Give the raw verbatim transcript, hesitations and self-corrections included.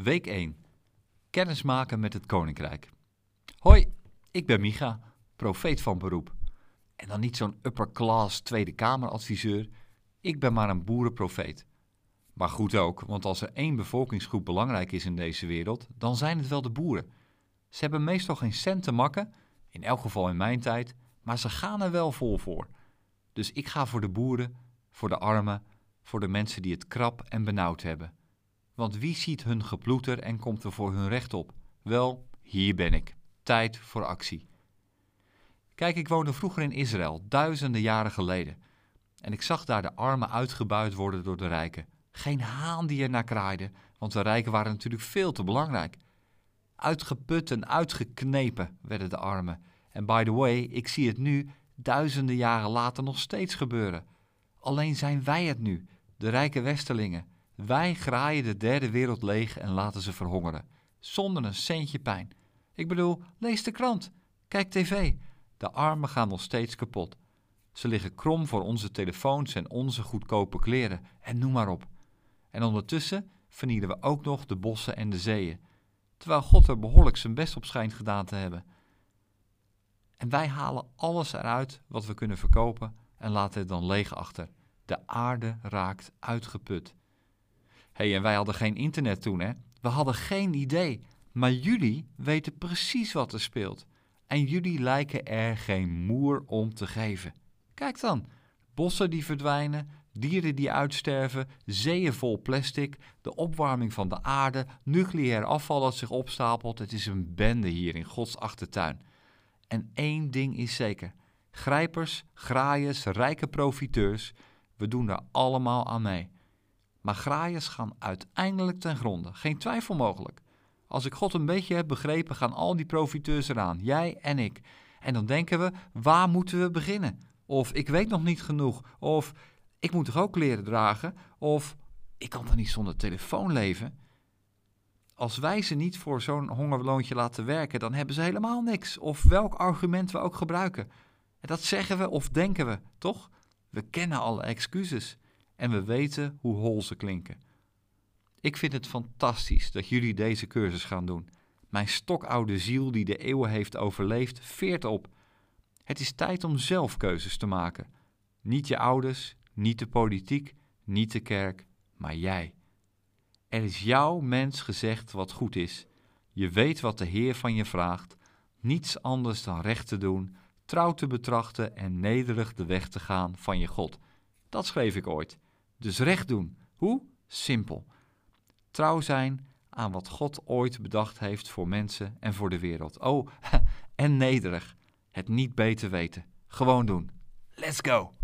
Week één. Kennismaken met het Koninkrijk. Hoi, ik ben Micha, profeet van beroep. En dan niet zo'n upper-class Tweede Kameradviseur. Ik ben maar een boerenprofeet. Maar goed ook, want als er één bevolkingsgroep belangrijk is in deze wereld, dan zijn het wel de boeren. Ze hebben meestal geen cent te makken, in elk geval in mijn tijd, maar ze gaan er wel vol voor. Dus ik ga voor de boeren, voor de armen, voor de mensen die het krap en benauwd hebben. Want wie ziet hun geploeter en komt er voor hun recht op? Wel, hier ben ik. Tijd voor actie. Kijk, ik woonde vroeger in Israël, duizenden jaren geleden. En ik zag daar de armen uitgebuit worden door de rijken. Geen haan die er naar kraaide, want de rijken waren natuurlijk veel te belangrijk. Uitgeput en uitgeknepen werden de armen. En by the way, ik zie het nu, duizenden jaren later nog steeds gebeuren. Alleen zijn wij het nu, de rijke westerlingen. Wij graaien de derde wereld leeg en laten ze verhongeren. Zonder een centje pijn. Ik bedoel, lees de krant. Kijk tv. De armen gaan nog steeds kapot. Ze liggen krom voor onze telefoons en onze goedkope kleren. En noem maar op. En ondertussen vernielen we ook nog de bossen en de zeeën. Terwijl God er behoorlijk zijn best op schijnt gedaan te hebben. En wij halen alles eruit wat we kunnen verkopen en laten het dan leeg achter. De aarde raakt uitgeput. Hé, hey, en wij hadden geen internet toen, hè? We hadden geen idee. Maar jullie weten precies wat er speelt. En jullie lijken er geen moer om te geven. Kijk dan. Bossen die verdwijnen, dieren die uitsterven, zeeën vol plastic, de opwarming van de aarde, nucleair afval dat zich opstapelt. Het is een bende hier in Gods achtertuin. En één ding is zeker. Grijpers, graaiers, rijke profiteurs, we doen daar allemaal aan mee. Maar graaiers gaan uiteindelijk ten gronde. Geen twijfel mogelijk. Als ik God een beetje heb begrepen, gaan al die profiteurs eraan. Jij en ik. En dan denken we, waar moeten we beginnen? Of ik weet nog niet genoeg. Of ik moet toch ook kleren dragen? Of ik kan toch niet zonder telefoon leven? Als wij ze niet voor zo'n hongerloontje laten werken, dan hebben ze helemaal niks. Of welk argument we ook gebruiken. En dat zeggen we of denken we, toch? We kennen alle excuses. En we weten hoe hol ze klinken. Ik vind het fantastisch dat jullie deze cursus gaan doen. Mijn stokoude ziel die de eeuwen heeft overleefd, veert op. Het is tijd om zelf keuzes te maken. Niet je ouders, niet de politiek, niet de kerk, maar jij. Er is jouw mens gezegd wat goed is. Je weet wat de Heer van je vraagt. Niets anders dan recht te doen, trouw te betrachten en nederig de weg te gaan van je God. Dat schreef ik ooit. Dus recht doen. Hoe? Simpel. Trouw zijn aan wat God ooit bedacht heeft voor mensen en voor de wereld. Oh, en nederig. Het niet beter weten. Gewoon doen. Let's go!